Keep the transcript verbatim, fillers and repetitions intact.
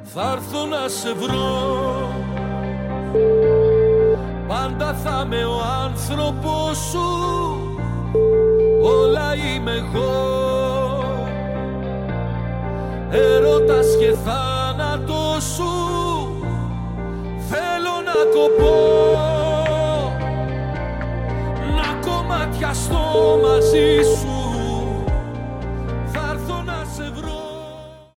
θα έρθω να σε βρω. Πάντα θα είμαι ο άνθρωπος σου, όλα είμαι εγώ. Έρωτας και θάνατος σου, θέλω να κοπώ.